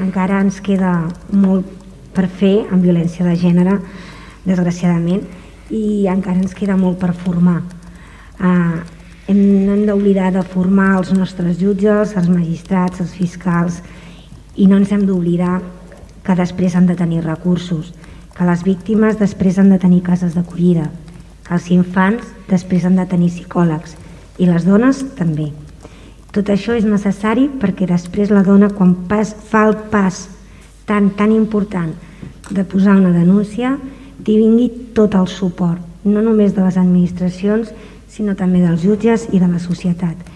encara ens queda molt per fer en violència de gènere, desgraciadament, i encara ens queda molt per formar. Hem d'oblidar de formar els nostres jutges, els magistrats, els fiscals, i no ens hem d'oblidar que després han de tenir recursos, que les víctimes després han de tenir cases d'acollida, que els infants després han de tenir psicòlegs i les dones també. Tot això és necessari perquè després la dona, quan fa el pas tan important de posar una denúncia, tingui tot el suport, no només de les administracions, sinó també dels jutges i de la societat.